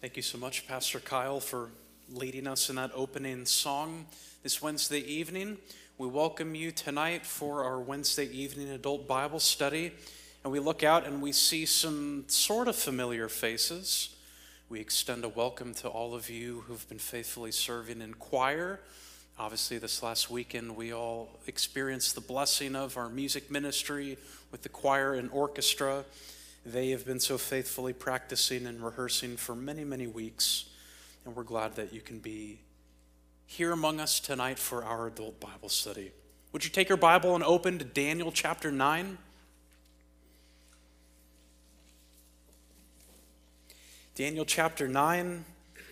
Thank you so much, Pastor Kyle, for leading us in that opening song this Wednesday evening. We welcome you tonight for our Wednesday evening adult Bible study. And we look out and we see some sort of familiar faces. We extend a welcome to all of you who've been faithfully serving in choir. Obviously, this last weekend, we all experienced the blessing of our music ministry with the choir and orchestra. They have been so faithfully practicing and rehearsing for many, many weeks, and we're glad that you can be here among us tonight for our adult Bible study. Would you take your Bible and open to Daniel chapter 9? Daniel chapter 9,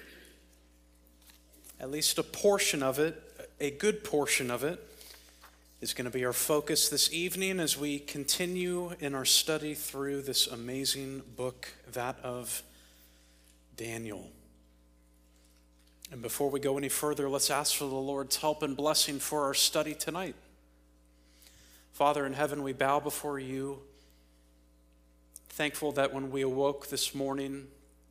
at least a portion of it, a good portion of it, is going to be our focus this evening as we continue in our study through this amazing book, that of Daniel. And before we go any further, let's ask for the Lord's help and blessing for our study tonight. Father in heaven, we bow before you, thankful that when we awoke this morning,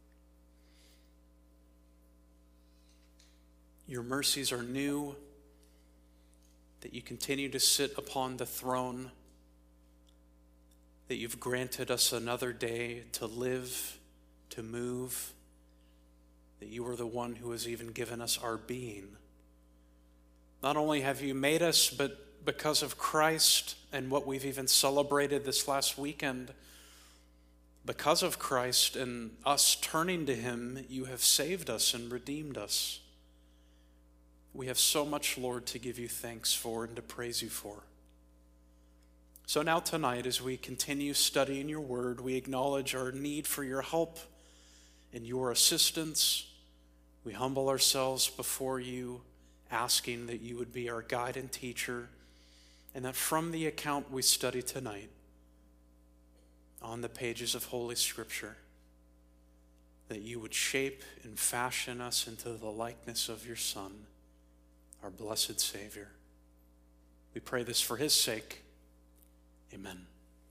your mercies are new, that you continue to sit upon the throne, that you've granted us another day to live, to move, that you are the one who has even given us our being. Not only have you made us, but because of Christ and what we've even celebrated this last weekend, because of Christ and us turning to him, you have saved us and redeemed us. We have so much, Lord, to give you thanks for and to praise you for. So now tonight, as we continue studying your word, we acknowledge our need for your help and your assistance. We humble ourselves before you, asking that you would be our guide and teacher, and that from the account we study tonight, on the pages of Holy Scripture, that you would shape and fashion us into the likeness of your Son, our blessed Savior. We pray this for his sake. Amen.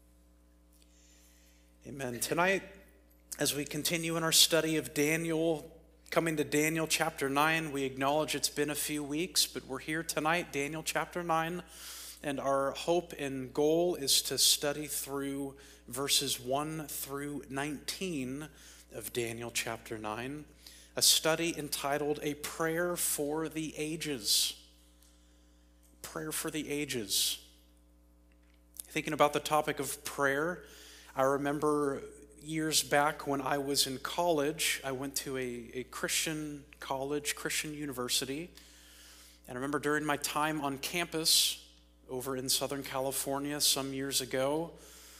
Amen. Tonight, as we continue in our study of Daniel, coming to Daniel chapter 9, we acknowledge it's been a few weeks, but we're here tonight, Daniel chapter 9, and our hope and goal is to study through verses 1 through 19 of Daniel chapter 9. A study entitled A Prayer for the Ages. Prayer for the Ages. Thinking about the topic of prayer, I remember years back when I was in college, I went to a Christian college, Christian university, and I remember during my time on campus over in Southern California some years ago,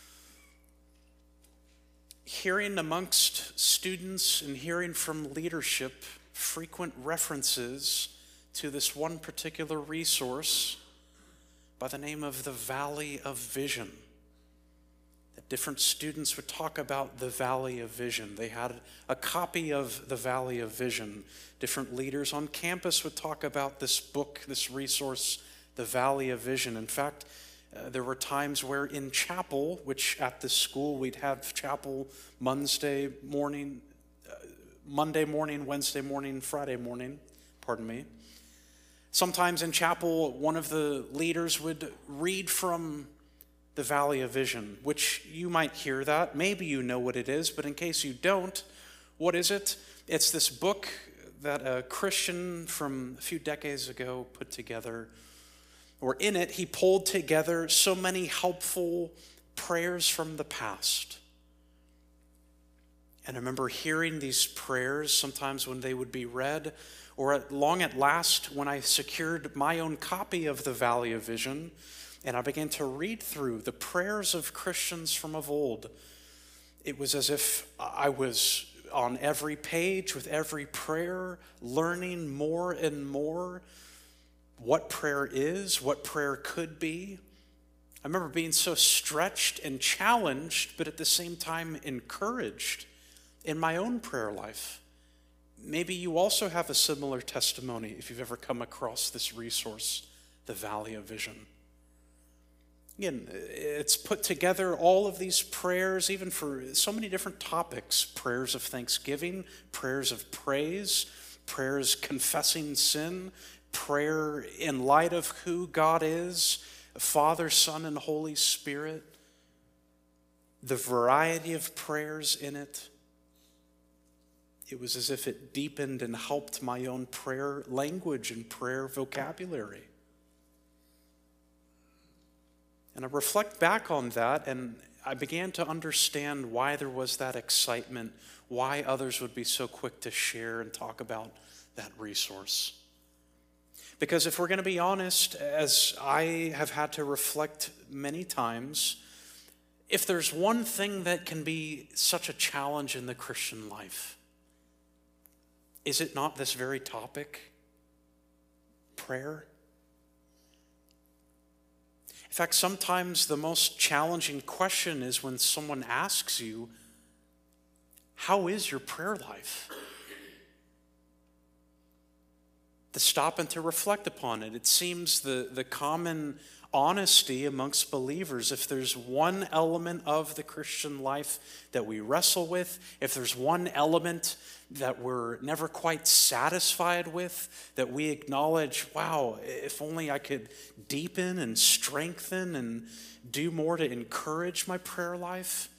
hearing amongst students and hearing from leadership frequent references to this one particular resource by the name of the Valley of Vision. That different students would talk about the Valley of Vision. They had a copy of the Valley of Vision. Different leaders on campus would talk about this book, this resource, the Valley of Vision. In fact, there were times where in chapel, which at this school we'd have chapel Monday morning, Wednesday morning, Friday morning, Sometimes in chapel, one of the leaders would read from the Valley of Vision, which you might hear that. Maybe you know what it is, but in case you don't, what is it? It's this book that a Christian from a few decades ago put together, or in it, he pulled together so many helpful prayers from the past. And I remember hearing these prayers sometimes when they would be read, or at last when I secured my own copy of the Valley of Vision, and I began to read through the prayers of Christians from of old. It was as if I was on every page with every prayer, learning more and more what prayer is, what prayer could be. I remember being so stretched and challenged, but at the same time encouraged in my own prayer life. Maybe you also have a similar testimony if you've ever come across this resource, the Valley of Vision. Again, it's put together all of these prayers, even for so many different topics: prayers of thanksgiving, prayers of praise, prayers confessing sin, prayer in light of who God is, Father, Son, and Holy Spirit, the variety of prayers in it. It was as if it deepened and helped my own prayer language and prayer vocabulary. And I reflect back on that, and I began to understand why there was that excitement, why others would be so quick to share and talk about that resource. Because if we're going to be honest, as I have had to reflect many times, if there's one thing that can be such a challenge in the Christian life, is it not this very topic? Prayer? In fact, sometimes the most challenging question is when someone asks you, how is your prayer life? To stop and to reflect upon it. It seems the common honesty amongst believers, if there's one element of the Christian life that we wrestle with, if there's one element that we're never quite satisfied with, that we acknowledge, wow, if only I could deepen and strengthen and do more to encourage my prayer life,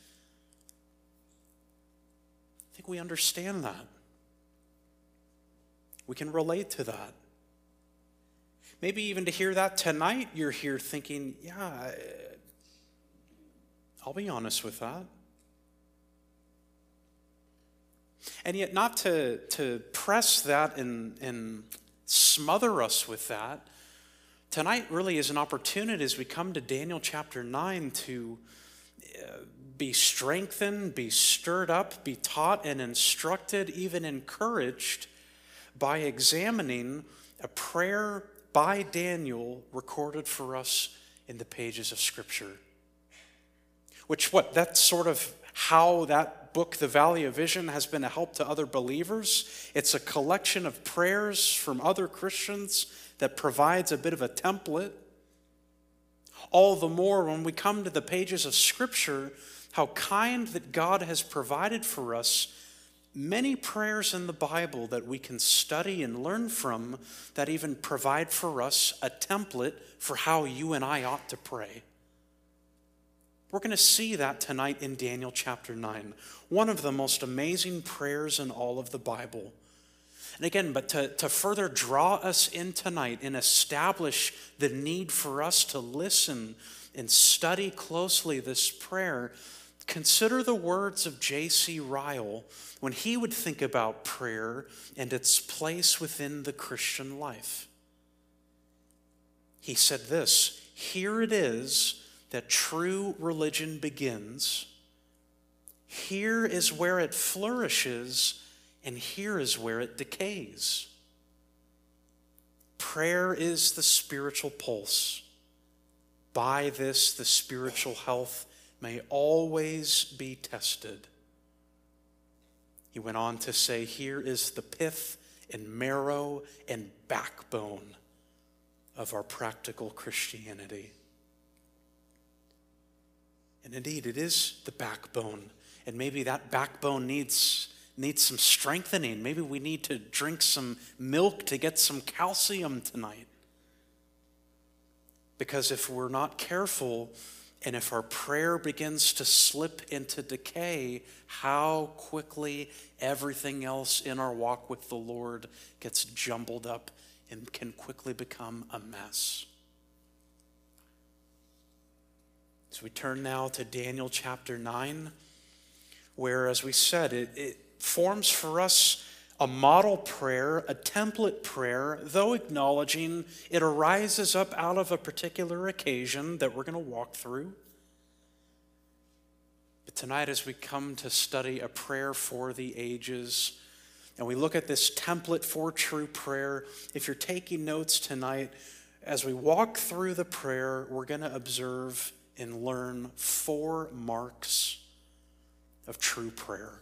I think we understand that. We can relate to that. Maybe even to hear that tonight, you're here thinking, yeah, I'll be honest with that. And yet not to press that and smother us with that. Tonight really is an opportunity as we come to Daniel chapter 9 to be strengthened, be stirred up, be taught and instructed, even encouraged by examining a prayer by Daniel recorded for us in the pages of Scripture. That's sort of how that book, The Valley of Vision, has been a help to other believers. It's a collection of prayers from other Christians that provides a bit of a template. All the more when we come to the pages of Scripture, how kind that God has provided for us many prayers in the Bible that we can study and learn from, that even provide for us a template for how you and I ought to pray. We're going to see that tonight in Daniel chapter 9, one of the most amazing prayers in all of the Bible. And again, but to further draw us in tonight and establish the need for us to listen and study closely this prayer, consider the words of J.C. Ryle when he would think about prayer and its place within the Christian life. He said this: "Here it is that true religion begins. Here is where it flourishes, and here is where it decays. Prayer is the spiritual pulse. By this, the spiritual health may always be tested." He went on to say, here is the pith and marrow and backbone of our practical Christianity. And indeed, it is the backbone. And maybe that backbone needs some strengthening. Maybe we need to drink some milk to get some calcium tonight. Because if we're not careful, and if our prayer begins to slip into decay, how quickly everything else in our walk with the Lord gets jumbled up and can quickly become a mess. So we turn now to Daniel chapter 9, where, as we said, it forms for us a model prayer, a template prayer, though acknowledging it arises up out of a particular occasion that we're going to walk through. But tonight, as we come to study a prayer for the ages, and we look at this template for true prayer, if you're taking notes tonight, as we walk through the prayer, we're going to observe and learn 4 marks of true prayer.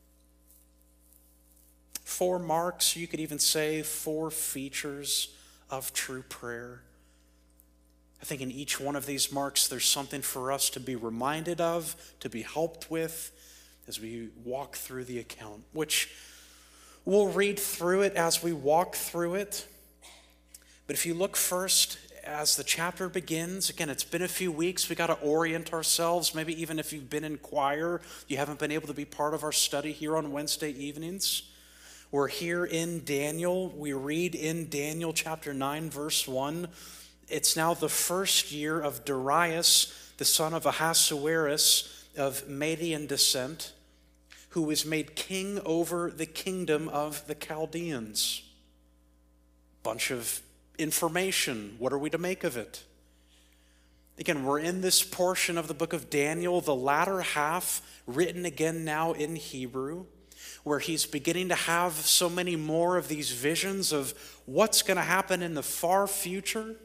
4 marks, you could even say 4 features of true prayer. I think in each one of these marks, there's something for us to be reminded of, to be helped with as we walk through the account, which we'll read through it as we walk through it. But if you look first as the chapter begins, again, it's been a few weeks. We got to orient ourselves. Maybe even if you've been in choir, you haven't been able to be part of our study here on Wednesday evenings. We're here in Daniel. We read in Daniel chapter 9, verse 1. It's now the first year of Darius, the son of Ahasuerus of Median descent, who was made king over the kingdom of the Chaldeans. Bunch of information. What are we to make of it? Again, we're in this portion of the book of Daniel, the latter half, written again now in Hebrew, where he's beginning to have so many more of these visions of what's going to happen in the far future.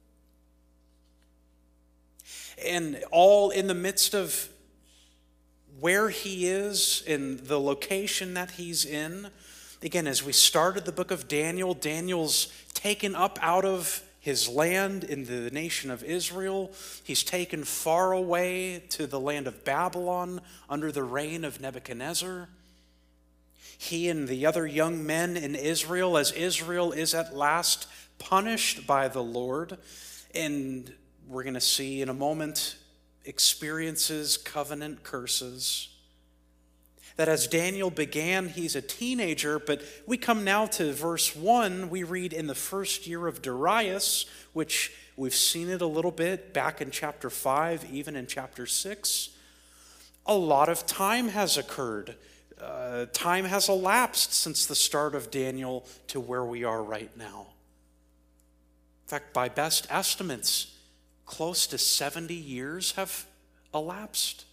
And all in the midst of where he is and the location that he's in. Again, as we started the book of Daniel, Daniel's taken up out of his land in the nation of Israel. He's taken far away to the land of Babylon under the reign of Nebuchadnezzar. He and the other young men in Israel, as Israel is at last punished by the Lord, and we're going to see in a moment, experiences covenant curses. That as Daniel began, he's a teenager, but we come now to verse 1. We read in the first year of Darius, which we've seen it a little bit back in chapter 5, even in chapter 6. A lot of time has occurred. Time has elapsed since the start of Daniel to where we are right now. In fact, by best estimates, close to 70 years have elapsed.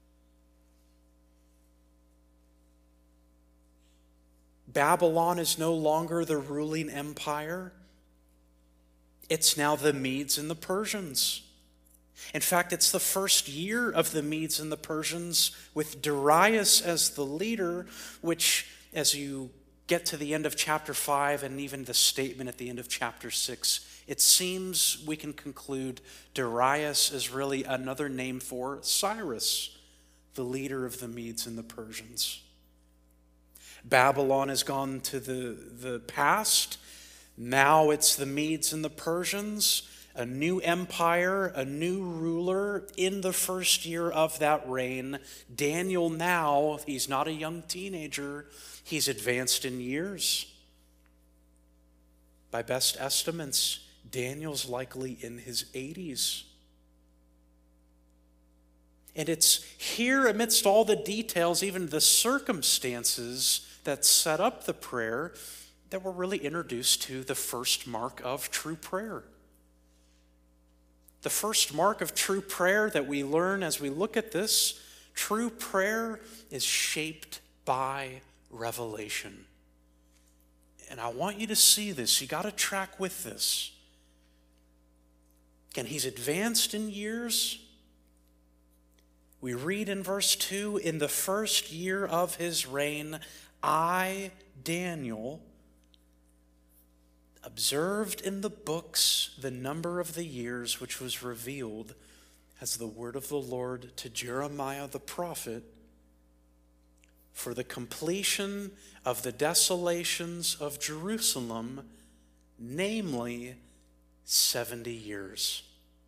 Babylon is no longer the ruling empire. It's now the Medes and the Persians. In fact, it's the first year of the Medes and the Persians with Darius as the leader, which, as you get to the end of chapter 5 and even the statement at the end of chapter 6, it seems we can conclude Darius is really another name for Cyrus, the leader of the Medes and the Persians. Babylon has gone to the past. Now it's the Medes and the Persians, a new empire, a new ruler in the first year of that reign. Daniel now, he's not a young teenager, he's advanced in years. By best estimates, Daniel's likely in his 80s. And it's here amidst all the details, even the circumstances that set up the prayer, that we're really introduced to the first mark of true prayer. The first mark of true prayer that we learn as we look at this, true prayer is shaped by revelation. And I want you to see this. You got to track with this. Again, he's advanced in years. We read in verse 2, in the first year of his reign, I, Daniel, observed in the books the number of the years which was revealed as the word of the Lord to Jeremiah the prophet for the completion of the desolations of Jerusalem, namely 70 years.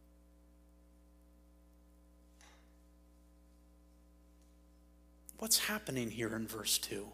What's happening here in verse 2?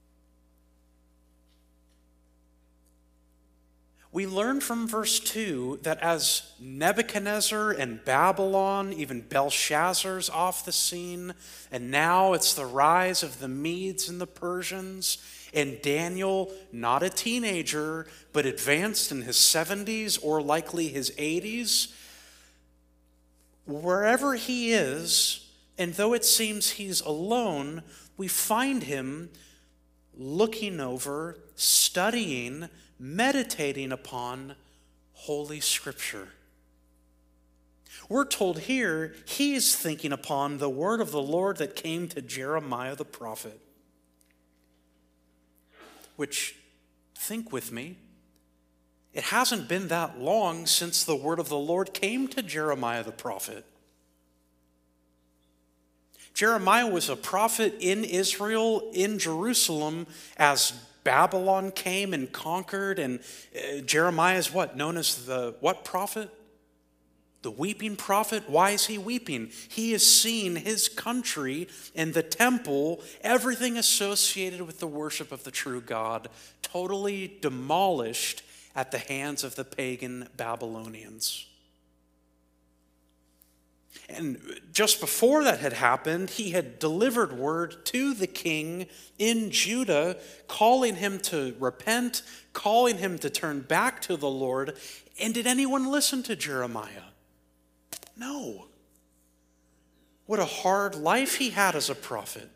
We learn from verse 2 that as Nebuchadnezzar and Babylon, even Belshazzar's off the scene, and now it's the rise of the Medes and the Persians, and Daniel, not a teenager, but advanced in his 70s or likely his 80s, wherever he is, and though it seems he's alone, we find him looking over, studying, meditating upon Holy Scripture. We're told here he's thinking upon the word of the Lord that came to Jeremiah the prophet. Which, think with me, It hasn't been that long since the word of the Lord came to Jeremiah the prophet. Jeremiah was a prophet in Israel, in Jerusalem, as Babylon came and conquered. And Jeremiah is what? Known as the what prophet? The weeping prophet. Why is he weeping? He has seen his country and the temple, everything associated with the worship of the true God, totally demolished at the hands of the pagan Babylonians. And just before that had happened, he had delivered word to the king in Judah, calling him to repent, calling him to turn back to the Lord. And did anyone listen to Jeremiah? No. What a hard life he had as a prophet.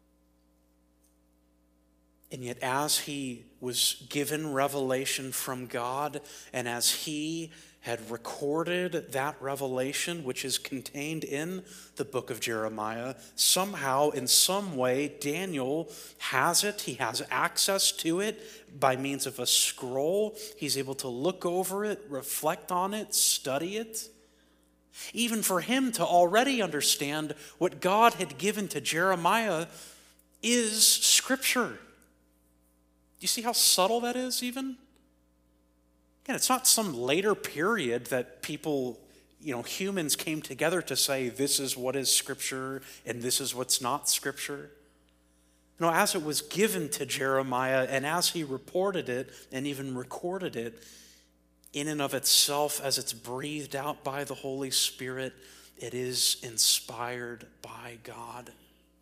And yet, as he was given revelation from God, and as he had recorded that revelation, which is contained in the book of Jeremiah, somehow, in some way, Daniel has it. He has access to it by means of a scroll. He's able to look over it, reflect on it, study it. Even for him to already understand what God had given to Jeremiah is Scripture. Do you see how subtle that is even? Again, it's not some later period that people, humans came together to say this is what is Scripture and this is what's not Scripture. As it was given to Jeremiah and as he reported it and even recorded it, in and of itself, as it's breathed out by the Holy Spirit, it is inspired by God.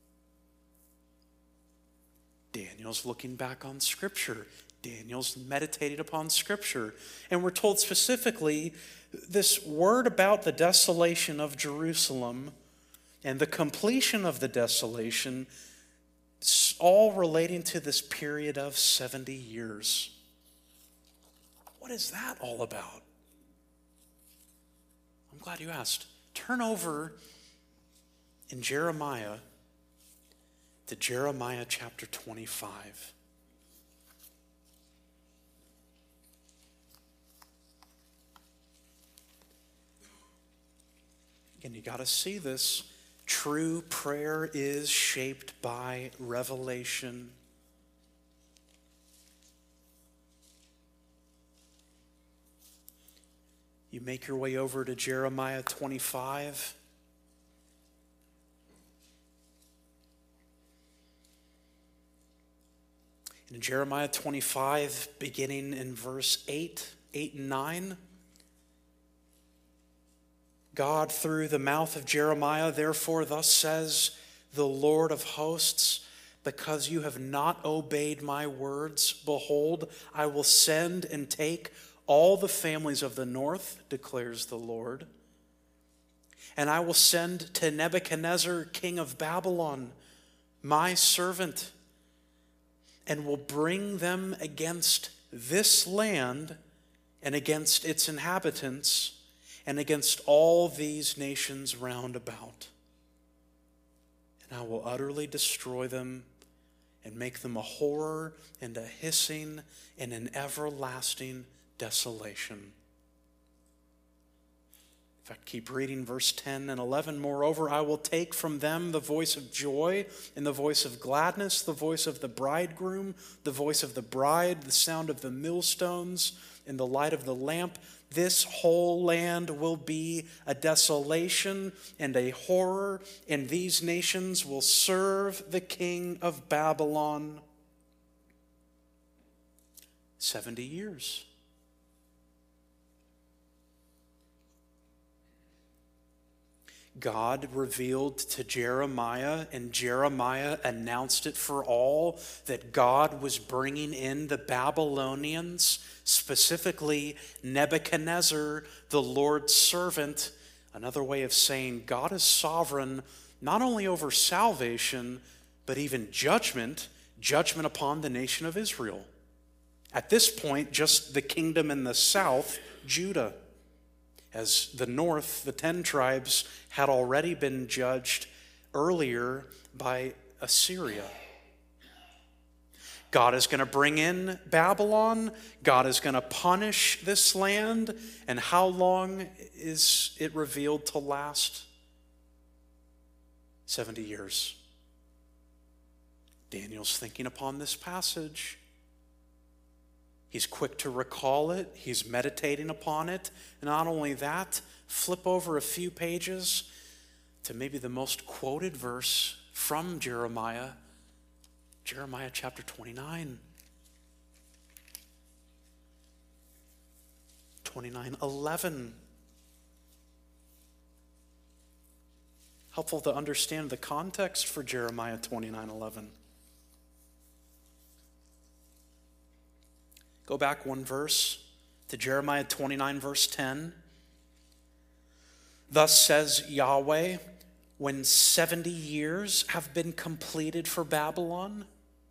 Daniel's looking back on Scripture. Daniel's meditated upon Scripture. And we're told specifically this word about the desolation of Jerusalem and the completion of the desolation, all relating to this period of 70 years. What is that all about? I'm glad you asked. Turn over in Jeremiah to Jeremiah chapter 25. Again, you got to see this. True prayer is shaped by revelation. You make your way over to Jeremiah 25. In Jeremiah 25, beginning in verse 8 and 9, God, through the mouth of Jeremiah, therefore, thus says the Lord of hosts, because you have not obeyed my words, behold, I will send and take all the families of the north, declares the Lord. And I will send to Nebuchadnezzar, king of Babylon, my servant, and will bring them against this land and against its inhabitants and against all these nations round about. And I will utterly destroy them and make them a horror and a hissing and an everlasting desolation. In fact, keep reading verse 10 and 11. Moreover, I will take from them the voice of joy and the voice of gladness, the voice of the bridegroom, the voice of the bride, the sound of the millstones, and the light of the lamp. This whole land will be a desolation and a horror, and these nations will serve the king of Babylon 70 years. God revealed to Jeremiah, and Jeremiah announced it for all, that God was bringing in the Babylonians, specifically Nebuchadnezzar, the Lord's servant. Another way of saying God is sovereign not only over salvation, but even judgment upon the nation of Israel. At this point, just the kingdom in the south, Judah. As the north, the 10 tribes, had already been judged earlier by Assyria. God is going to bring in Babylon. God is going to punish this land. And how long is it revealed to last? 70 years. Daniel's thinking upon this passage. He's quick to recall it. He's meditating upon it. And not only that, flip over a few pages to maybe the most quoted verse from Jeremiah. Jeremiah chapter 29. 29:11. Helpful to understand the context for Jeremiah 29:11. Go back one verse to Jeremiah 29, verse 10. Thus says Yahweh, when 70 years have been completed for Babylon,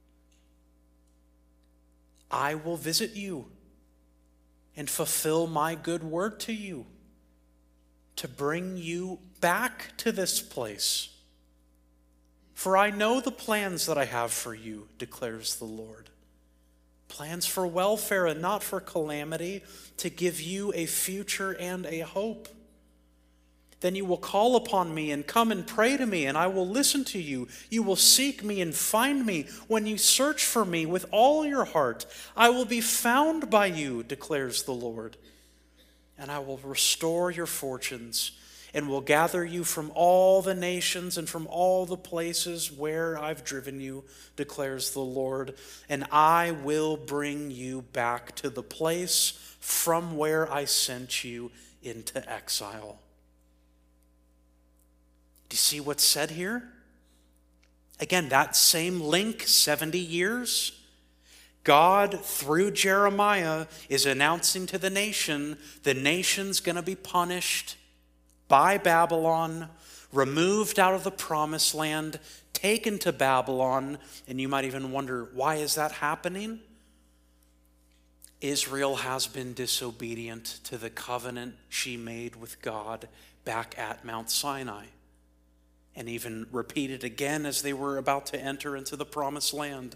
I will visit you and fulfill my good word to you, to bring you back to this place. For I know the plans that I have for you, declares the Lord. Plans for welfare and not for calamity, to give you a future and a hope. Then you will call upon me and come and pray to me, and I will listen to you. You will seek me and find me when you search for me with all your heart. I will be found by you, declares the Lord. And I will restore your fortunes and will gather you from all the nations and from all the places where I've driven you, declares the Lord. And I will bring you back to the place from where I sent you into exile. Do you see what's said here? Again, that same link, 70 years. God, through Jeremiah, is announcing to the nation's going to be punished by Babylon, removed out of the promised land, taken to Babylon. And you might even wonder, why is that happening? Israel has been disobedient to the covenant she made with God back at Mount Sinai, and even repeated again as they were about to enter into the promised land.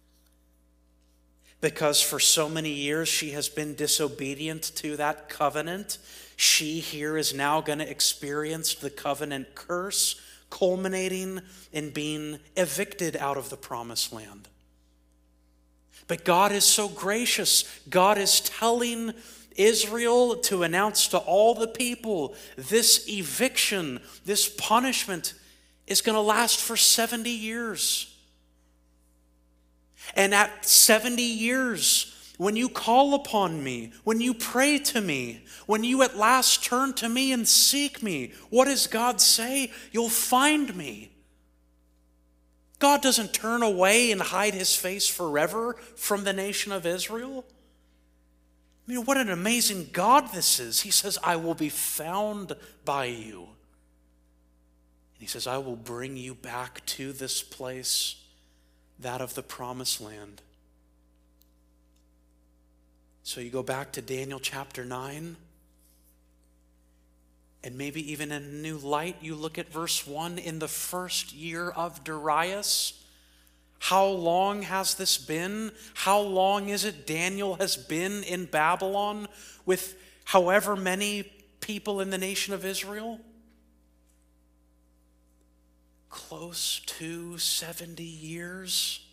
Because for so many years she has been disobedient to that covenant, she here is now going to experience the covenant curse, culminating in being evicted out of the promised land. But God is so gracious. God is telling Israel to announce to all the people, this eviction, this punishment is going to last for 70 years. And at 70 years, when you call upon me, when you pray to me, when you at last turn to me and seek me, what does God say? You'll find me. God doesn't turn away and hide his face forever from the nation of Israel. I mean, what an amazing God this is. He says, I will be found by you. And he says, I will bring you back to this place, that of the promised land. So you go back to Daniel chapter 9, and maybe even in a new light, you look at verse 1, in the first year of Darius. How long has this been? How long is it Daniel has been in Babylon with however many people in the nation of Israel? Close to 70 years.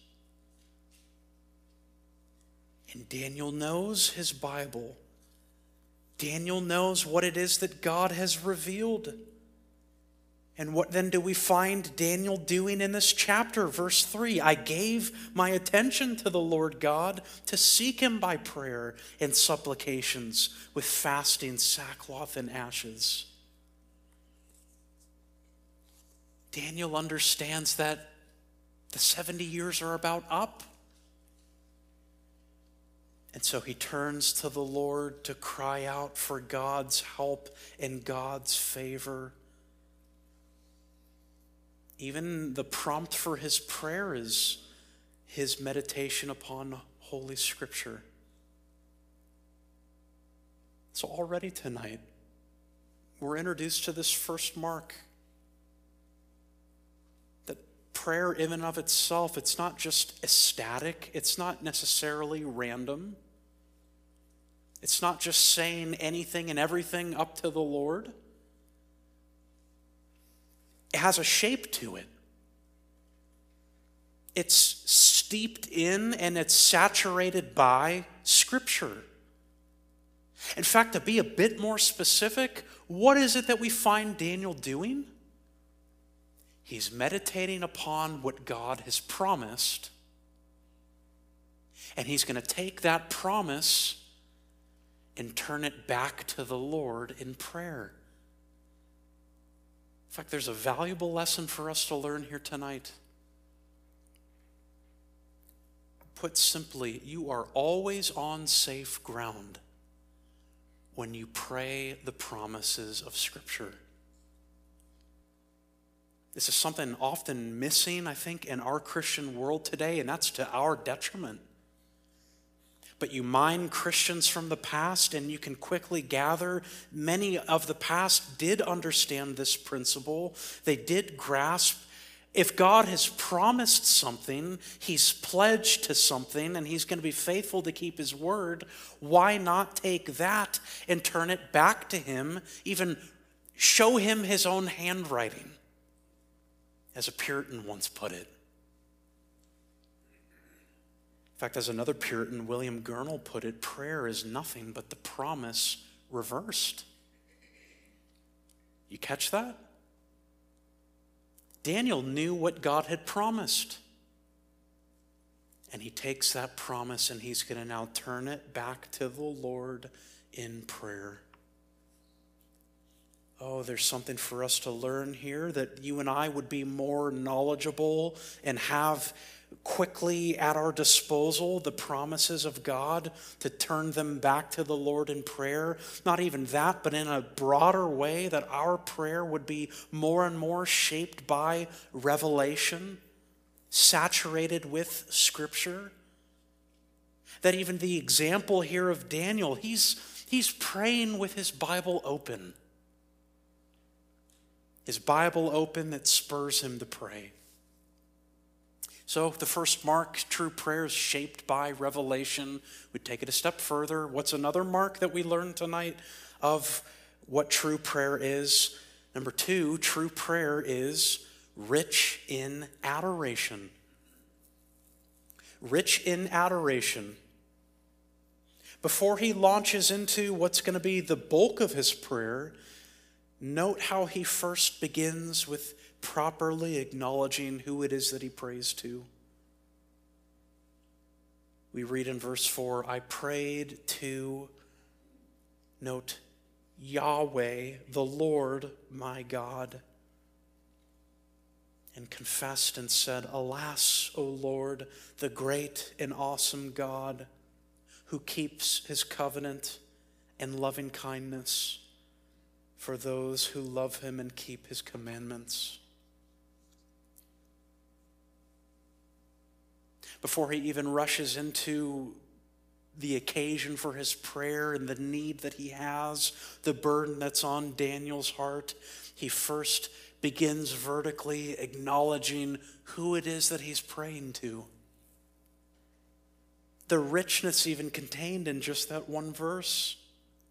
And Daniel knows his Bible. Daniel knows what it is that God has revealed. And what then do we find Daniel doing in this chapter? Verse 3, I gave my attention to the Lord God to seek him by prayer and supplications with fasting, sackcloth, and ashes. Daniel understands that the 70 years are about up. And so he turns to the Lord to cry out for God's help and God's favor. Even the prompt for his prayer is his meditation upon Holy Scripture. So already tonight, we're introduced to this first mark, that prayer in and of itself, it's not just ecstatic. It's not necessarily random. It's not just saying anything and everything up to the Lord. It has a shape to it. It's steeped in and it's saturated by Scripture. In fact, to be a bit more specific, what is it that we find Daniel doing? He's meditating upon what God has promised, and he's going to take that promise and turn it back to the Lord in prayer. In fact, there's a valuable lesson for us to learn here tonight. Put simply, you are always on safe ground when you pray the promises of Scripture. This is something often missing, I think, in our Christian world today, and that's to our detriment. But you mine Christians from the past, and you can quickly gather many of the past did understand this principle. They did grasp, if God has promised something, he's pledged to something, and he's going to be faithful to keep his word. Why not take that and turn it back to him, even show him his own handwriting, as a Puritan once put it. In fact, as another Puritan, William Gurnall, put it, prayer is nothing but the promise reversed. You catch that? Daniel knew what God had promised. And he takes that promise and he's going to now turn it back to the Lord in prayer. Oh, there's something for us to learn here, that you and I would be more knowledgeable and have quickly at our disposal the promises of God, to turn them back to the Lord in prayer. Not even that, but in a broader way, that our prayer would be more and more shaped by revelation, saturated with Scripture. That even the example here of Daniel, he's praying with his Bible open. His Bible open that spurs him to pray. So the first mark, true prayer is shaped by revelation. We take it a step further. What's another mark that we learned tonight of what true prayer is? Number 2, true prayer is rich in adoration. Rich in adoration. Before he launches into what's going to be the bulk of his prayer, note how he first begins with properly acknowledging who it is that he prays to. We read in verse 4, I prayed to, note, Yahweh, the Lord my God, and confessed and said, Alas, O Lord, the great and awesome God, who keeps his covenant and loving kindness for those who love him and keep his commandments. Before he even rushes into the occasion for his prayer and the need that he has, the burden that's on Daniel's heart, he first begins vertically acknowledging who it is that he's praying to. The richness even contained in just that one verse.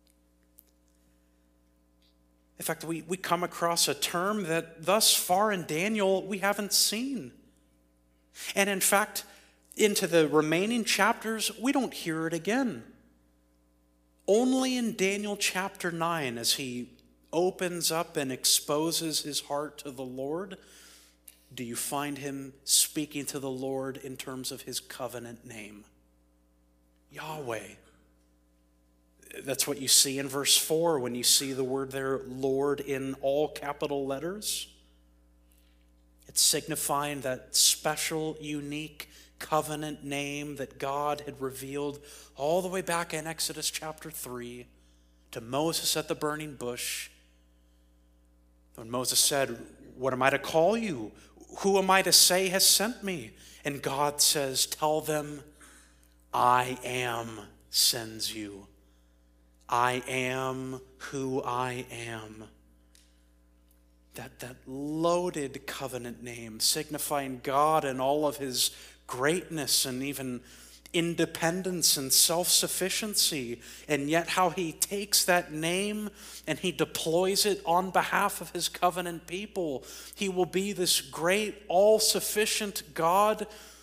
In fact, we come across a term that thus far in Daniel we haven't seen. And in fact, into the remaining chapters, we don't hear it again. Only in Daniel chapter 9, as he opens up and exposes his heart to the Lord, do you find him speaking to the Lord in terms of his covenant name, Yahweh. That's what you see in verse 4 when you see the word there, Lord, in all capital letters. It's signifying that special, unique covenant name that God had revealed all the way back in Exodus chapter 3 to Moses at the burning bush. When Moses said, what am I to call you? Who am I to say has sent me? And God says, tell them, I am sends you. I am who I am. that loaded covenant name, signifying God and all of his greatness and even independence and self-sufficiency, and yet how he takes that name and he deploys it on behalf of his covenant people. He will be this great, all-sufficient God,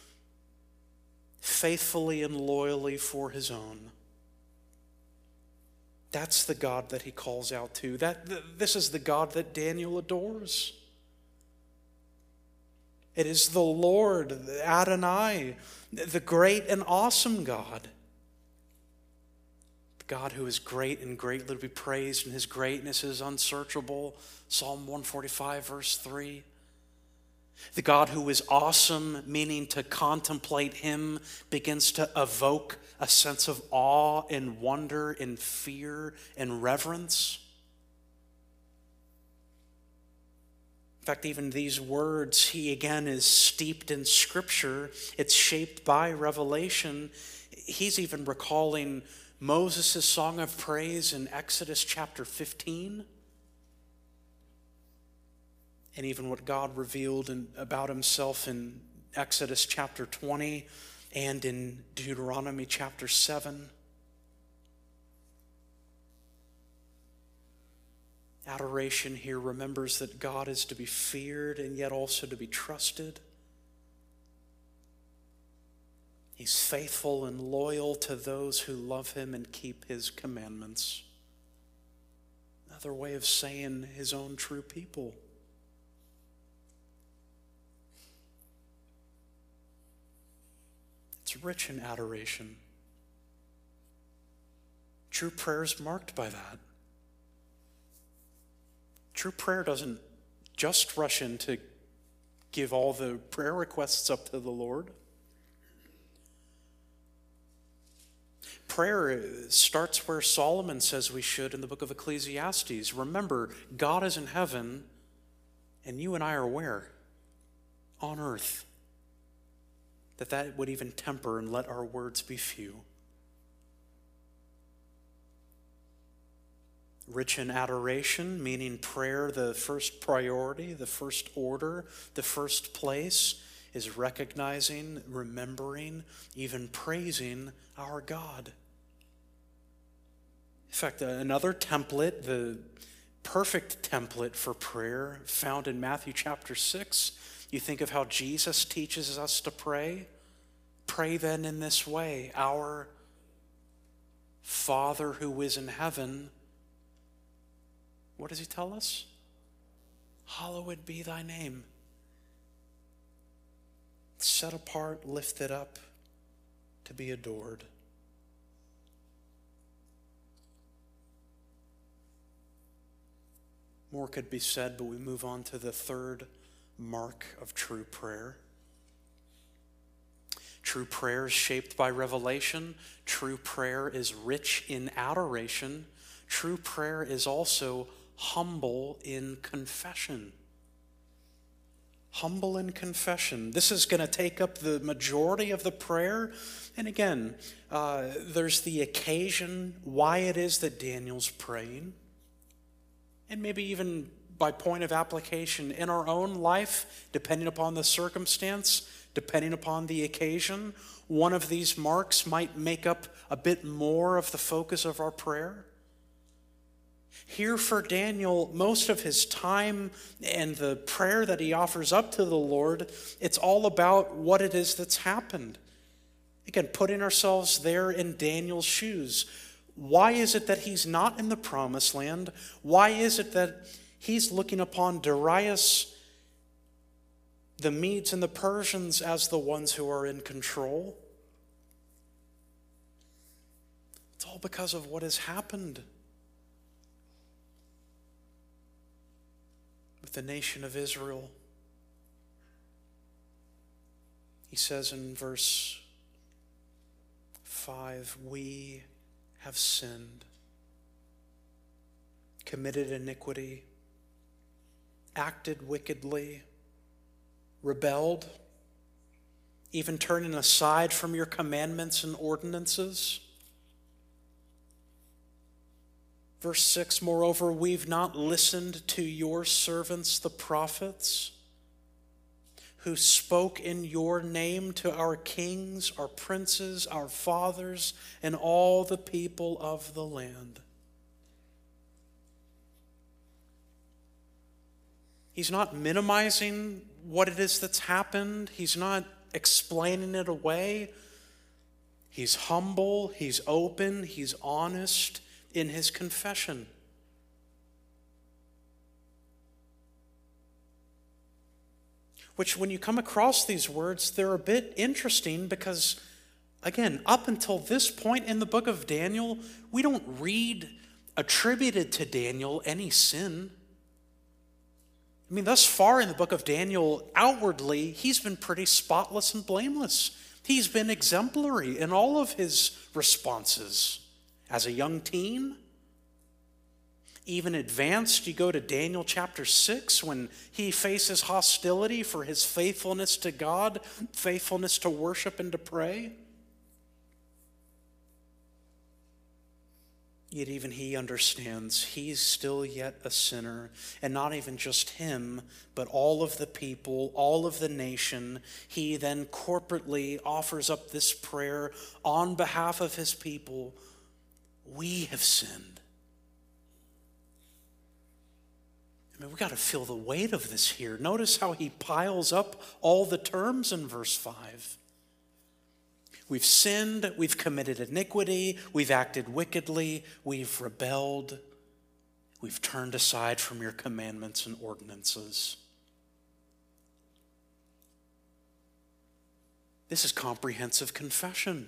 faithfully and loyally for his own. That's the God that he calls out to. This is the God that Daniel adores. It is the Lord, Adonai, the great and awesome God. The God who is great and greatly to be praised, and his greatness is unsearchable. Psalm 145, verse 3. The God who is awesome, meaning to contemplate him begins to evoke a sense of awe and wonder and fear and reverence. In fact, even these words, he again is steeped in Scripture. It's shaped by revelation. He's even recalling Moses' song of praise in Exodus chapter 15. And even what God revealed about himself in Exodus chapter 20 and in Deuteronomy chapter 7. Adoration here remembers that God is to be feared and yet also to be trusted. He's faithful and loyal to those who love him and keep his commandments. Another way of saying his own true people. It's rich in adoration. True prayer is marked by that. True prayer doesn't just rush in to give all the prayer requests up to the Lord. Prayer starts where Solomon says we should in the book of Ecclesiastes. Remember, God is in heaven, and you and I are where? On earth. That would even temper and let our words be few. Rich in adoration, meaning prayer, the first priority, the first order, the first place is recognizing, remembering, even praising our God. In fact, another template, the perfect template for prayer found in Matthew chapter 6, you think of how Jesus teaches us to pray. Pray then in this way, our Father who is in heaven. What does he tell us? Hallowed be thy name. Set apart, lifted up, to be adored. More could be said, but we move on to the third mark of true prayer. True prayer is shaped by revelation. True prayer is rich in adoration. True prayer is also humble in confession. Humble in confession. This is going to take up the majority of the prayer. And again, there's the occasion why it is that Daniel's praying. And maybe even by point of application in our own life, depending upon the circumstance, depending upon the occasion, one of these marks might make up a bit more of the focus of our prayer. Here for Daniel, most of his time and the prayer that he offers up to the Lord, it's all about what it is that's happened. Again, putting ourselves there in Daniel's shoes. Why is it that he's not in the promised land? Why is it that he's looking upon Darius, the Medes and the Persians, as the ones who are in control? It's all because of what has happened with the nation of Israel. He says in verse 5, we have sinned, committed iniquity, acted wickedly, rebelled, even turning aside from your commandments and ordinances. Verse 6, moreover, we've not listened to your servants, the prophets, who spoke in your name to our kings, our princes, our fathers, and all the people of the land. He's not minimizing what it is that's happened. He's not explaining it away. He's humble, he's open, he's honest in his confession. Which, when you come across these words, they're a bit interesting because, again, up until this point in the book of Daniel, we don't read attributed to Daniel any sin. I mean, thus far in the book of Daniel, outwardly, he's been pretty spotless and blameless. He's been exemplary in all of his responses. As a young teen, even advanced, you go to Daniel chapter 6 when he faces hostility for his faithfulness to God, faithfulness to worship and to pray. Yet even he understands he's still yet a sinner, and not even just him, but all of the people, all of the nation. He then corporately offers up this prayer on behalf of his people. We have sinned. I mean, we got to feel the weight of this here. Notice how he piles up all the terms in verse 5. We've sinned, we've committed iniquity, we've acted wickedly, we've rebelled, we've turned aside from your commandments and ordinances. This is comprehensive confession.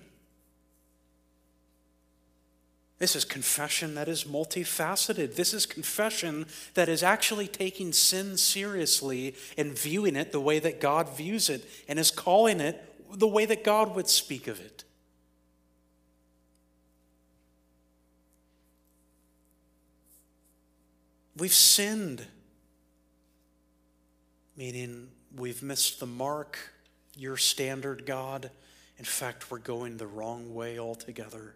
This is confession that is multifaceted. This is confession that is actually taking sin seriously and viewing it the way that God views it, and is calling it the way that God would speak of it. We've sinned, meaning we've missed the mark, your standard, God. In fact, we're going the wrong way altogether.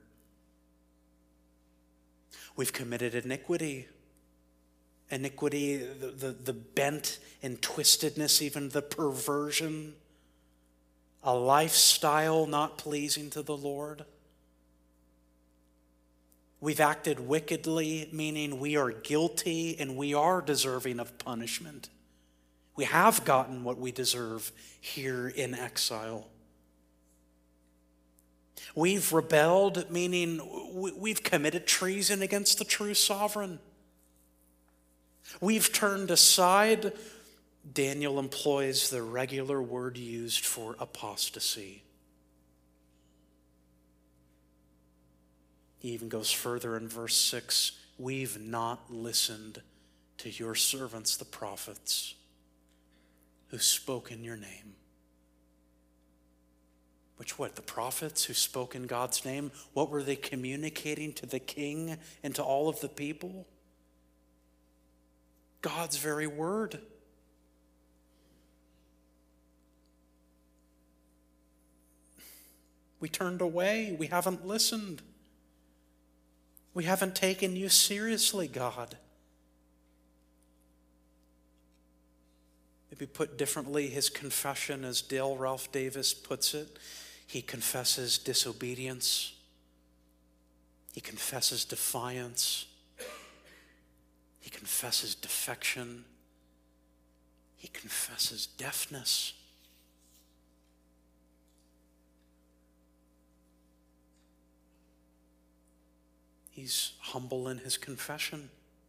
We've committed iniquity. Iniquity, the bent and twistedness, even the perversion, a lifestyle not pleasing to the Lord. We've acted wickedly, meaning we are guilty and we are deserving of punishment. We have gotten what we deserve here in exile. We've rebelled, meaning we've committed treason against the true sovereign. We've turned aside. Daniel employs the regular word used for apostasy. He even goes further in verse 6. We've not listened to your servants, the prophets, who spoke in your name. Which what? The prophets who spoke in God's name, what were they communicating to the king and to all of the people? God's very word. We turned away. We haven't listened. We haven't taken you seriously, God. Maybe put differently, his confession, as Dale Ralph Davis puts it, he confesses disobedience. He confesses defiance. He confesses defection. He confesses deafness. He's humble in his confession.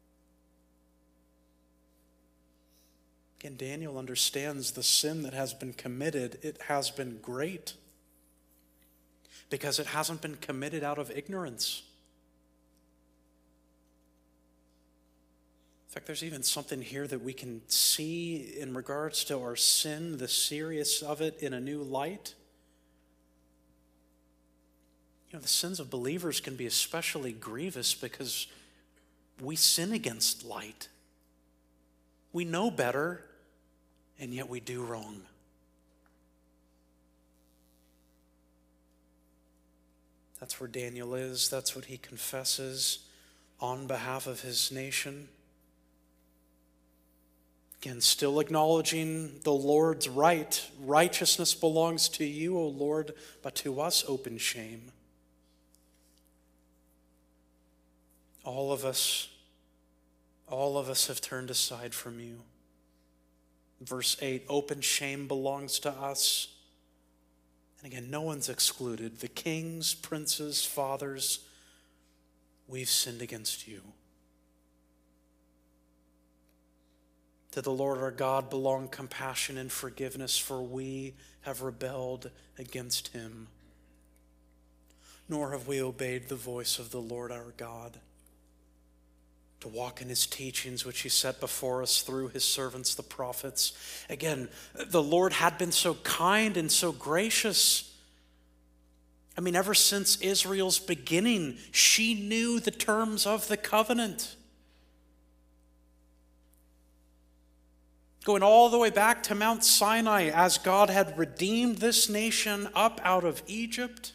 Again, Daniel understands the sin that has been committed. It has been great because it hasn't been committed out of ignorance. In fact, there's even something here that we can see in regards to our sin, the seriousness of it in a new light. You know, the sins of believers can be especially grievous because we sin against light. We know better, and yet we do wrong. That's where Daniel is. That's what he confesses. on behalf of his nation. Again, still acknowledging the Lord's right. Righteousness belongs to you, O Lord, but to us open shame. All of us have turned aside from you. Verse 8, open shame belongs to us. And again, no one's excluded. The kings, princes, fathers, we've sinned against you. To the Lord our God belong compassion and forgiveness, for we have rebelled against him. Nor have we obeyed the voice of the Lord our God, to walk in his teachings which he set before us through his servants the prophets. Again, the Lord had been so kind and so gracious. I mean, ever since Israel's beginning, she knew the terms of the covenant. Going all the way back to Mount Sinai, as God had redeemed this nation up out of Egypt.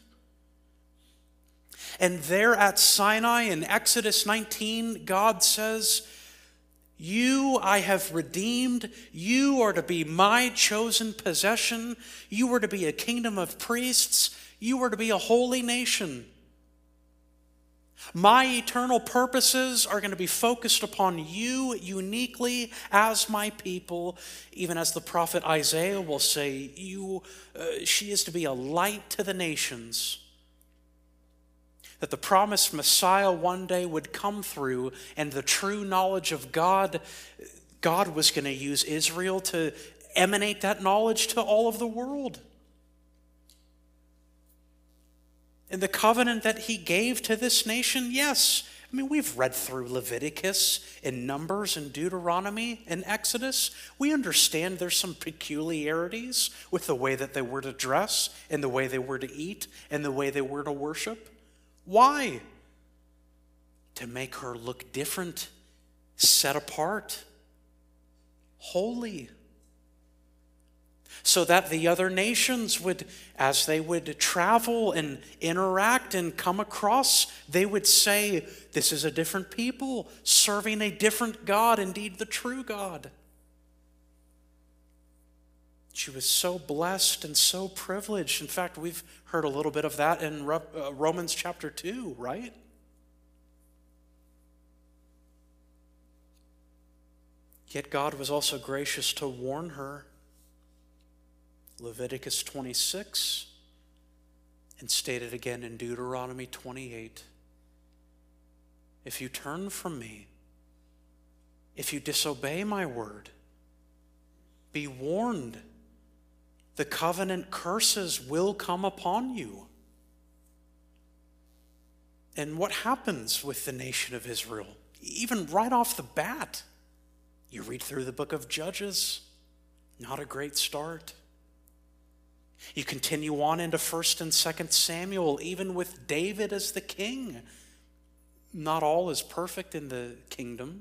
And there at Sinai in Exodus 19, God says, you I have redeemed. You are to be my chosen possession. You are to be a kingdom of priests. You are to be a holy nation. My eternal purposes are going to be focused upon you uniquely as my people, even as the prophet Isaiah will say, she is to be a light to the nations. That the promised Messiah one day would come through, and the true knowledge of God was going to use Israel to emanate that knowledge to all of the world. And the covenant that he gave to this nation, yes. I mean, we've read through Leviticus and Numbers and Deuteronomy and Exodus. We understand there's some peculiarities with the way that they were to dress and the way they were to eat and the way they were to worship. Why? To make her look different, set apart, holy. So that the other nations would, as they would travel and interact and come across, they would say, this is a different people serving a different God, indeed the true God. She was so blessed and so privileged. In fact, we've heard a little bit of that in Romans chapter 2, right? Yet God was also gracious to warn her. Leviticus 26, and stated again in Deuteronomy 28. If you turn from me, if you disobey my word, be warned, the covenant curses will come upon you. And what happens with the nation of Israel? Even right off the bat, you read through the book of Judges, not a great start. You continue on into 1 and 2 Samuel, even with David as the king. Not all is perfect in the kingdom.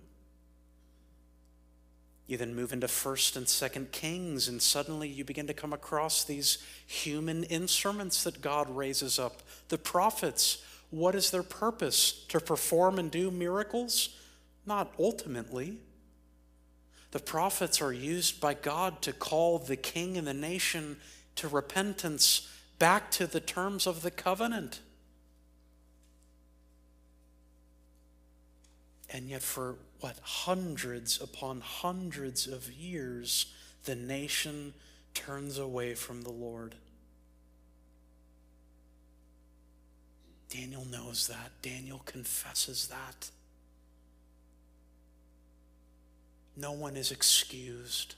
You then move into 1 and 2 Kings, and suddenly you begin to come across these human instruments that God raises up. The prophets, what is their purpose? To perform and do miracles? Not ultimately. The prophets are used by God to call the king and the nation to repentance, back to the terms of the covenant. And yet for hundreds upon hundreds of years, the nation turns away from the Lord. Daniel knows that. Daniel confesses that. No one is excused.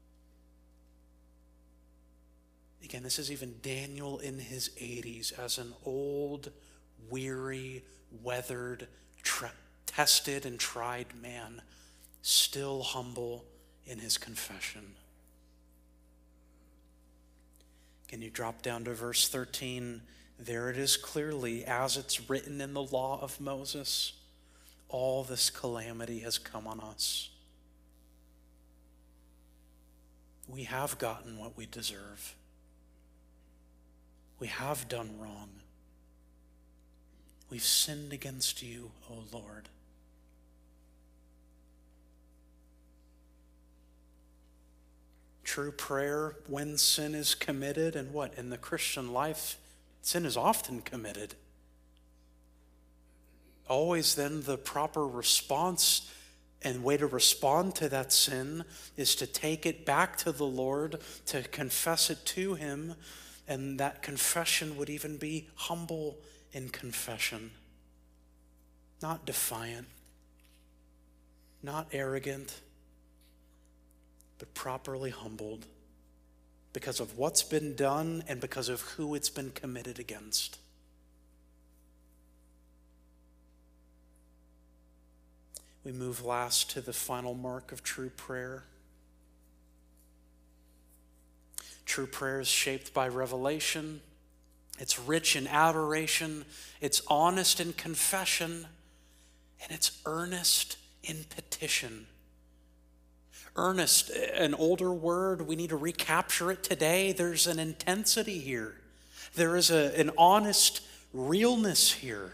Again, this is even Daniel in his 80s as an old, weary, weathered, tested and tried man, still humble in his confession. Again, you drop down to verse 13. There it is clearly, as it's written in the law of Moses, all this calamity has come on us. We have gotten what we deserve. We have done wrong. We've sinned against you, O Lord. true prayer when sin is committed. And what? In the Christian life, sin is often committed. Always then the proper response and way to respond to that sin is to take it back to the Lord, to confess it to him, and that confession would even be humble in confession. Not defiant, not arrogant, but properly humbled because of what's been done and because of who it's been committed against. We move last to the final mark of true prayer. True prayer is shaped by revelation. It's rich in adoration. It's honest in confession. And it's earnest in petition. Earnest, an older word, we need to recapture it today. There's an intensity here. There is an honest realness here.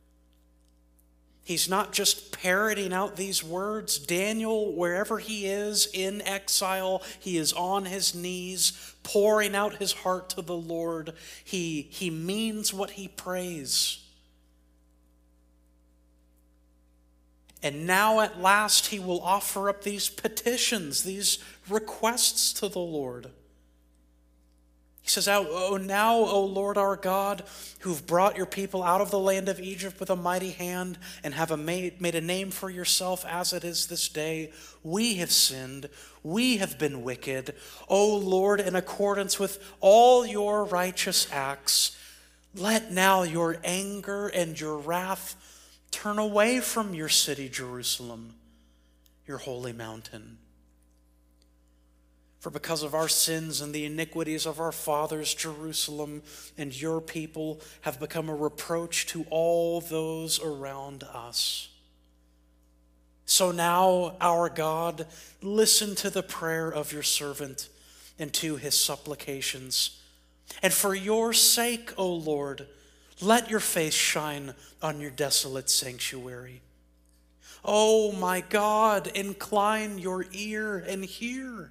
He's not just parroting out these words. Daniel, wherever he is in exile, he is on his knees, pouring out his heart to the Lord. He means what he prays. And now at last he will offer up these petitions, these requests to the Lord. He says, "Oh, now, O Lord our God, who've brought your people out of the land of Egypt with a mighty hand and have made a name for yourself as it is this day, we have sinned, we have been wicked. O Lord, in accordance with all your righteous acts, let now your anger and your wrath turn away from your city, Jerusalem, your holy mountain. For because of our sins and the iniquities of our fathers, Jerusalem and your people have become a reproach to all those around us. So now, our God, listen to the prayer of your servant and to his supplications. And for your sake, O Lord, let your face shine on your desolate sanctuary. O my God, incline your ear and hear.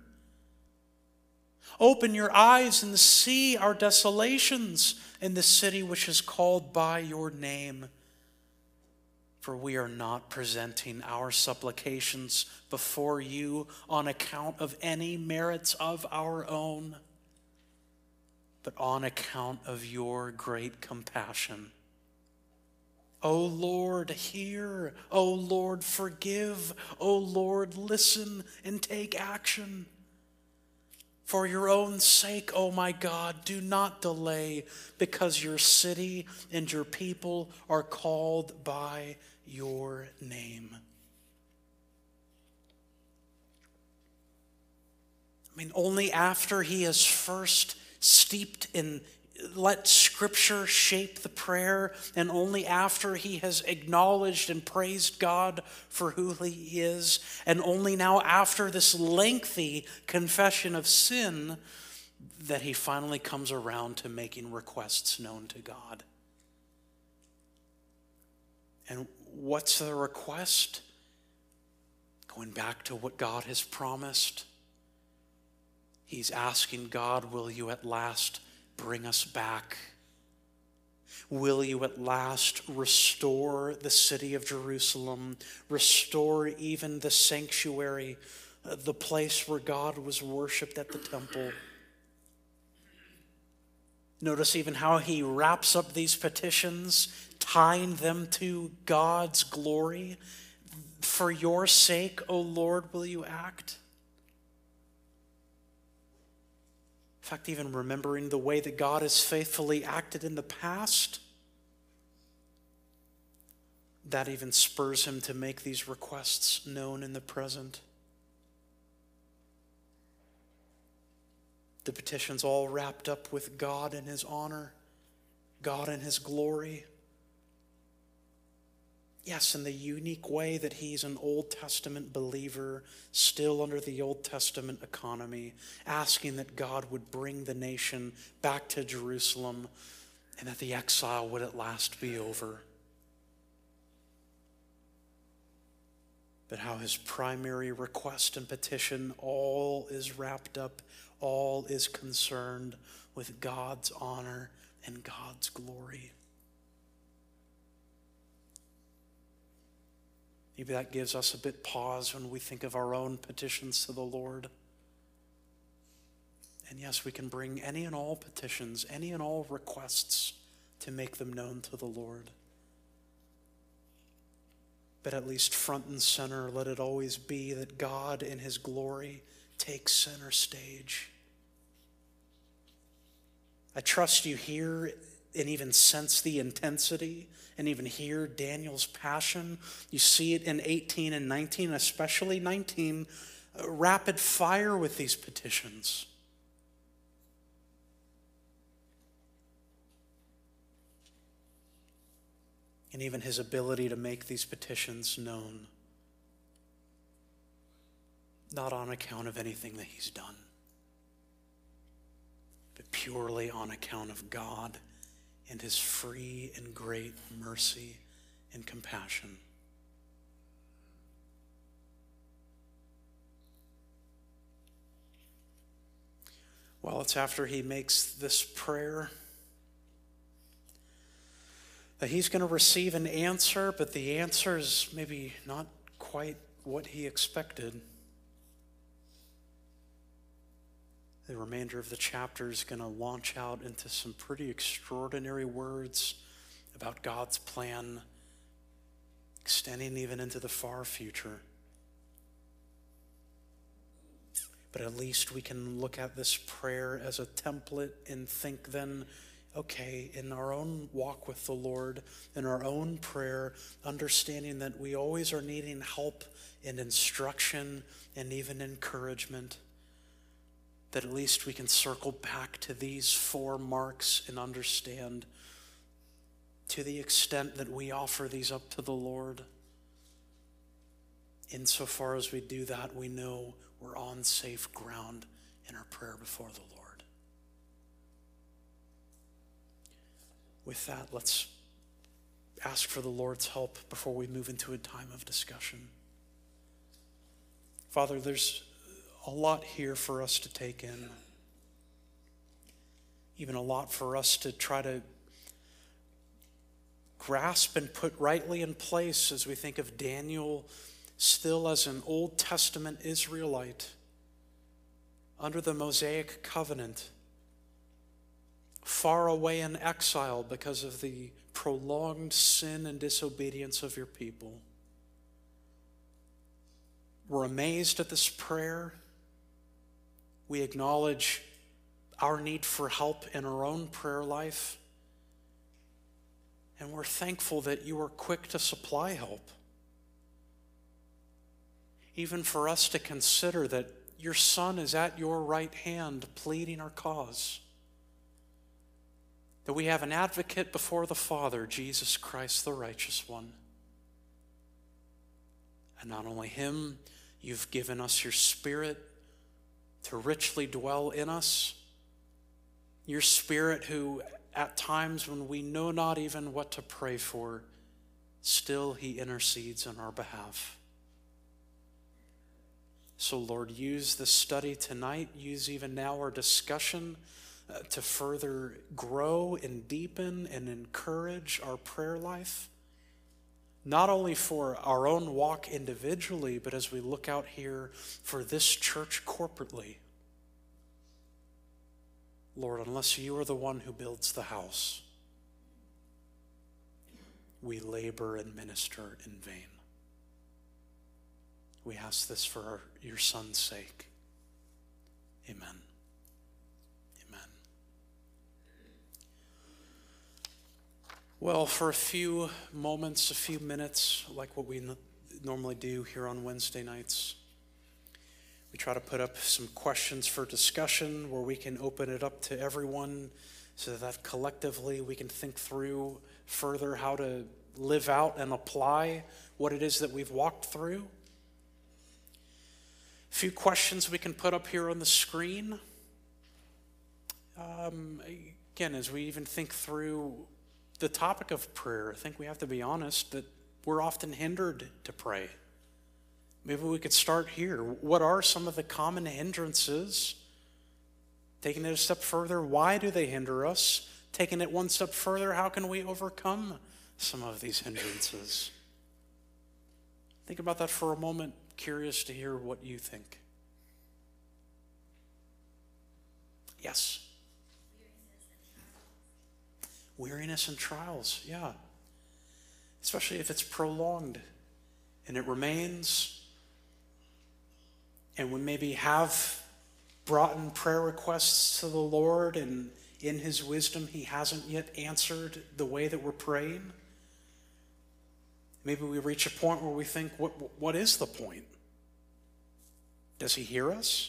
Open your eyes and see our desolations in the city which is called by your name. For we are not presenting our supplications before you on account of any merits of our own, but on account of your great compassion. O Lord, hear. O Lord, forgive. O Lord, listen and take action. For your own sake, O my God, do not delay, because your city and your people are called by your name." Only after he has first steeped in, let Scripture shape the prayer, and only after he has acknowledged and praised God for who he is, and only now after this lengthy confession of sin, that he finally comes around to making requests known to God. And what's the request? Going back to what God has promised. He's asking God, will you at last bring us back? Will you at last restore the city of Jerusalem, restore even the sanctuary, the place where God was worshipped at the temple? Notice even how he wraps up these petitions, tying them to God's glory. For your sake, O Lord, will you act? In fact, even remembering the way that God has faithfully acted in the past, that even spurs him to make these requests known in the present. The petition's all wrapped up with God and his honor, God and his glory. Yes, in the unique way that he's an Old Testament believer, still under the Old Testament economy, asking that God would bring the nation back to Jerusalem and that the exile would at last be over. but how his primary request and petition all is wrapped up, all is concerned with God's honor and God's glory. Maybe that gives us a bit pause when we think of our own petitions to the Lord. And yes, we can bring any and all petitions, any and all requests to make them known to the Lord. But at least front and center, let it always be that God in his glory takes center stage. I trust you hear and even sense the intensity and even hear Daniel's passion. You see it in 18 and 19, especially 19, rapid fire with these petitions. And even his ability to make these petitions known, not on account of anything that he's done, but purely on account of God and his free and great mercy and compassion. Well, it's after he makes this prayer that he's going to receive an answer, but the answer is maybe not quite what he expected. The remainder of the chapter is going to launch out into some pretty extraordinary words about God's plan, extending even into the far future. But at least we can look at this prayer as a template and think then, okay, in our own walk with the Lord, in our own prayer, understanding that we always are needing help and instruction and even encouragement, that at least we can circle back to these 4 marks and understand, to the extent that we offer these up to the Lord, insofar as we do that, we know we're on safe ground in our prayer before the Lord. With that, let's ask for the Lord's help before we move into a time of discussion. Father, there's a lot here for us to take in. Even a lot for us to try to grasp and put rightly in place as we think of Daniel still as an Old Testament Israelite under the Mosaic covenant, far away in exile because of the prolonged sin and disobedience of your people. We're amazed at this prayer. We acknowledge our need for help in our own prayer life. And we're thankful that you are quick to supply help. Even for us to consider that your Son is at your right hand pleading our cause. That we have an advocate before the Father, Jesus Christ, the righteous one. And not only him, you've given us your Spirit to richly dwell in us. Your Spirit who, at times when we know not even what to pray for, still he intercedes on our behalf. So Lord, use this study tonight, use even now our discussion to further grow and deepen and encourage our prayer life, not only for our own walk individually, but as we look out here for this church corporately. Lord, unless you are the one who builds the house, we labor and minister in vain. We ask this for your Son's sake. Amen. Amen. Well, for a few moments, a few minutes, like what we normally do here on Wednesday nights, we try to put up some questions for discussion where we can open it up to everyone so that collectively we can think through further how to live out and apply what it is that we've walked through. A few questions we can put up here on the screen. Again, as we even think through the topic of prayer, I think we have to be honest that we're often hindered to pray. Maybe we could start here. What are some of the common hindrances? Taking it a step further, why do they hinder us? Taking it one step further, how can we overcome some of these hindrances? Think about that for a moment. Curious to hear what you think. Yes. Weariness and trials, yeah. Especially if it's prolonged and it remains. And we maybe have brought in prayer requests to the Lord, and in his wisdom, he hasn't yet answered the way that we're praying. Maybe we reach a point where we think, what is the point? Does he hear us?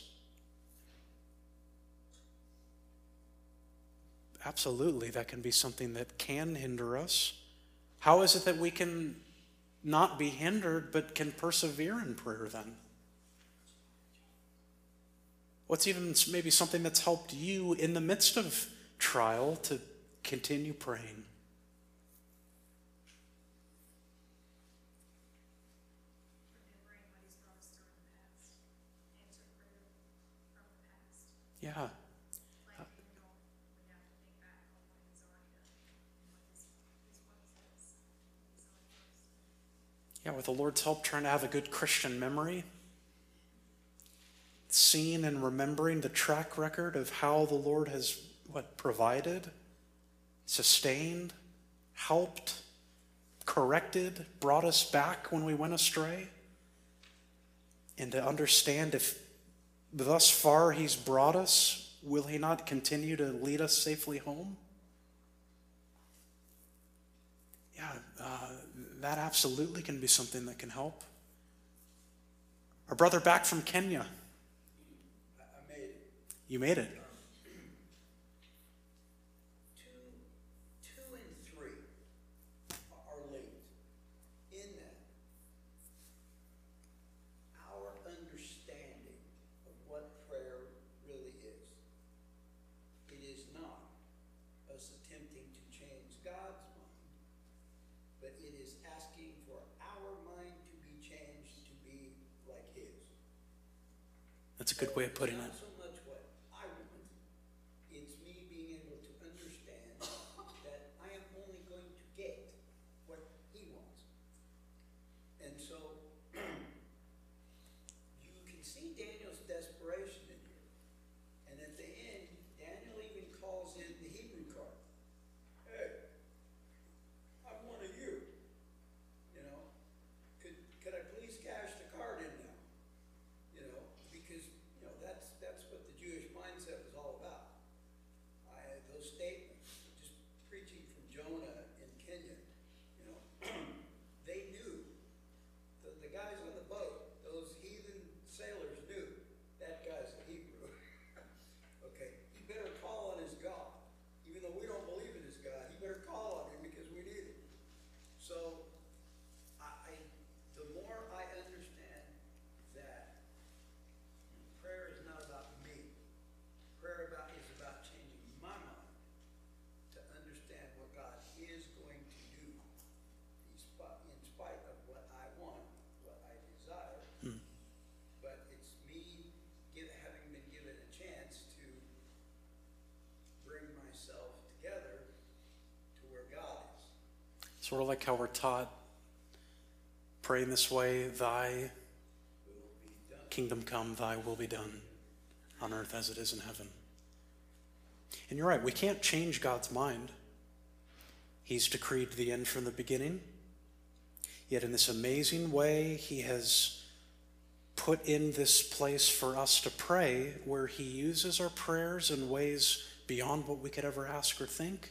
Absolutely, that can be something that can hinder us. How is it that we can not be hindered but can persevere in prayer then? What's even maybe something that's helped you in the midst of trial to continue praying? Remembering what he's brought us through in the past. Answer prayer from the past. Yeah. Like, we have to think back on what he's already done. And what his word says. He's already brought us through. Yeah, with the Lord's help, trying to have a good Christian memory. Seeing and remembering the track record of how the Lord has, provided, sustained, helped, corrected, brought us back when we went astray. And to understand if thus far he's brought us, will he not continue to lead us safely home? Yeah, that absolutely can be something that can help. Our brother back from Kenya. I made it. You made it. Two and three are linked in that our understanding of what prayer really is. It is not us attempting to change God's mind, but it is asking for our mind to be changed to be like His. That's a good way of putting it. Not so much what I want, it's me being able to understand that I am only going to get what He wants. And so, you can see Daniel's desperation in here. And at the end, Daniel even calls in the Hebrew card. Hey, I'm one of you. You know, could I please cash the card in now? You know, because, that's what the Jewish mindset was all about. Those statements, just preaching from Jonah in Kenya, they knew, the guys on the boat, those heathen sailors knew, that guy's a Hebrew. Okay, he better call on his God. Even though we don't believe in his God, he better call on him because we need him. So, the more I understand that prayer is not about me. Prayer is about changing my mind to understand what God is going to do in spite of what I want, what I desire. But it's me having been given a chance to bring myself together to where God is. Sort of like how we're taught, praying this way, thy Will be done. kingdom come, thy will be done on earth as it is in heaven. And you're right, we can't change God's mind. He's decreed the end from the beginning. Yet in this amazing way, he has put in this place for us to pray where he uses our prayers in ways beyond what we could ever ask or think.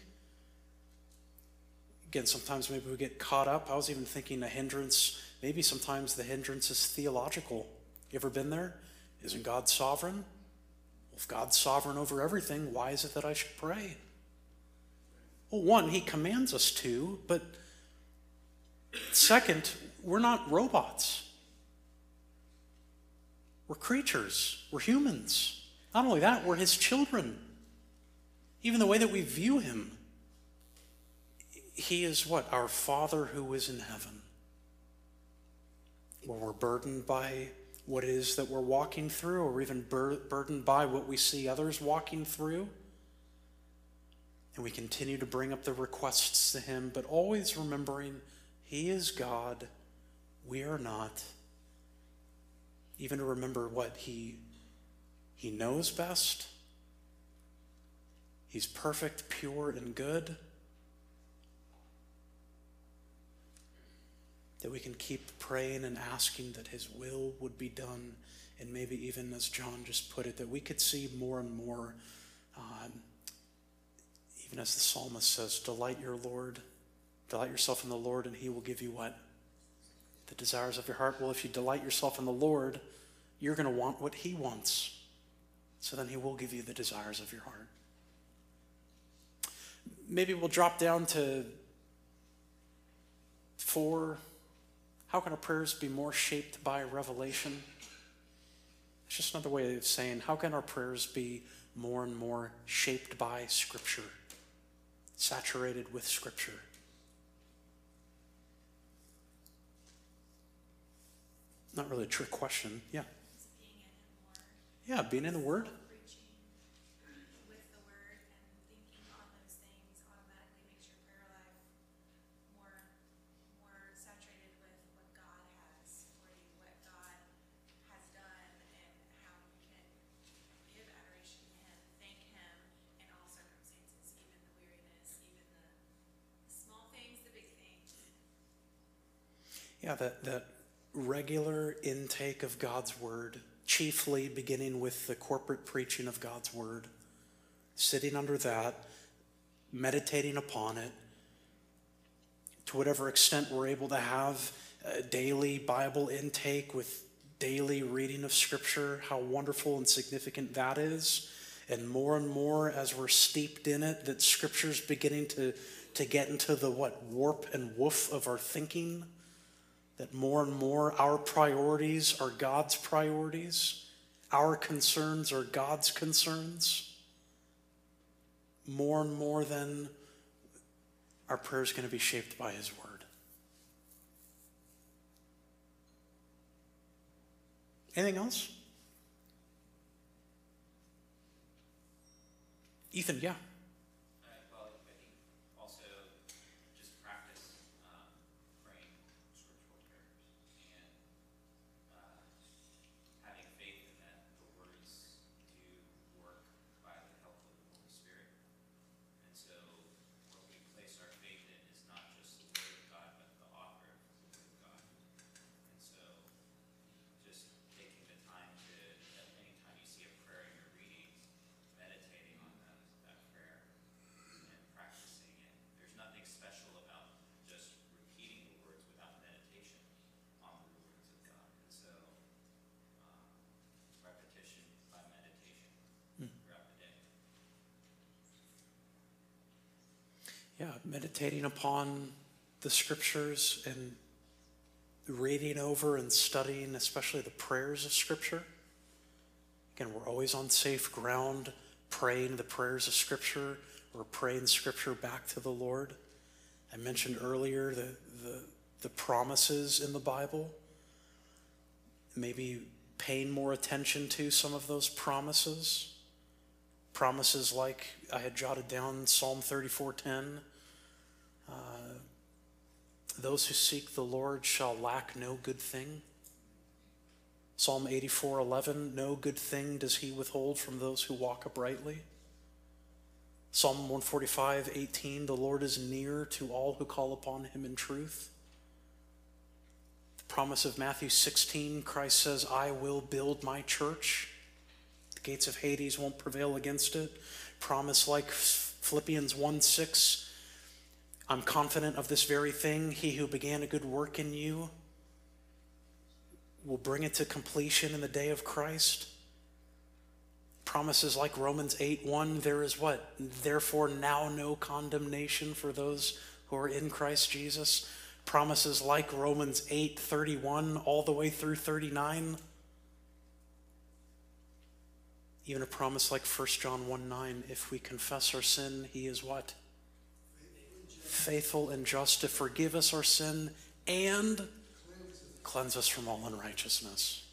Again, sometimes maybe we get caught up. I was even thinking a hindrance, maybe sometimes the hindrance is theological. You ever been there? Isn't God sovereign? Well, if God's sovereign over everything, why is it that I should pray? Well, one, he commands us to, but second, we're not robots. We're creatures. We're humans. Not only that, we're his children. Even the way that we view him, he is what? Our Father who is in heaven. where we're burdened by what it is that we're walking through, or even burdened by what we see others walking through. And we continue to bring up the requests to him, but always remembering he is God, we are not. Even to remember what he knows best. He's perfect, pure, and good. That we can keep praying and asking that his will would be done. And maybe even, as John just put it, that we could see more and more, even as the psalmist says, delight yourself in the Lord, and he will give you what? The desires of your heart. Well, if you delight yourself in the Lord, you're going to want what he wants. So then he will give you the desires of your heart. Maybe we'll drop down to 4. How can our prayers be more shaped by revelation? It's just another way of saying, how can our prayers be more and more shaped by Scripture, saturated with Scripture? Not really a trick question. Yeah. Yeah, being in the Word. Preaching with the Word and thinking on those things automatically makes your prayer life more saturated with what God has for you, what God has done, and how you can give adoration to him, thank him in all circumstances, even the weariness, even the small things, the big things. Yeah, that regular intake of God's Word, chiefly beginning with the corporate preaching of God's Word, sitting under that, meditating upon it, to whatever extent we're able to have a daily Bible intake with daily reading of Scripture, how wonderful and significant that is. And more as we're steeped in it, that Scripture's beginning to get into the warp and woof of our thinking. That more and more our priorities are God's priorities. Our concerns are God's concerns. More and more then, our prayer is going to be shaped by his Word. Anything else? Ethan, yeah. Well, I think also just practice praying scriptural prayers and having faith in that the words do work by the help of the Holy Spirit. And so what we place our faith in is not just the Word of God, but the author of the Word of God. And so just taking the time to, anytime you see a prayer in your reading, meditating on that prayer and practicing it. There's nothing special about just repeating the words without meditation on the words of God. And so repetition by meditation throughout the day. Yeah, meditating upon the Scriptures and reading over and studying, especially the prayers of Scripture. Again, we're always on safe ground, praying the prayers of Scripture or praying Scripture back to the Lord. I mentioned earlier the promises in the Bible. Maybe paying more attention to some of those promises. Promises like I had jotted down Psalm 34:10. Those who seek the Lord shall lack no good thing. Psalm 84:11, no good thing does he withhold from those who walk uprightly. Psalm 145:18, the Lord is near to all who call upon him in truth. The promise of Matthew 16, Christ says, I will build my church. The gates of Hades won't prevail against it. Promise like Philippians 1:6, I'm confident of this very thing. He who began a good work in you will bring it to completion in the day of Christ. Promises like Romans 8:1, there is what? Therefore now no condemnation for those who are in Christ Jesus. Promises like Romans 8:31 all the way through 39. Even a promise like 1 John 1:9, if we confess our sin, he is what? Faithful and just to forgive us our sin and Cleanse us from all unrighteousness.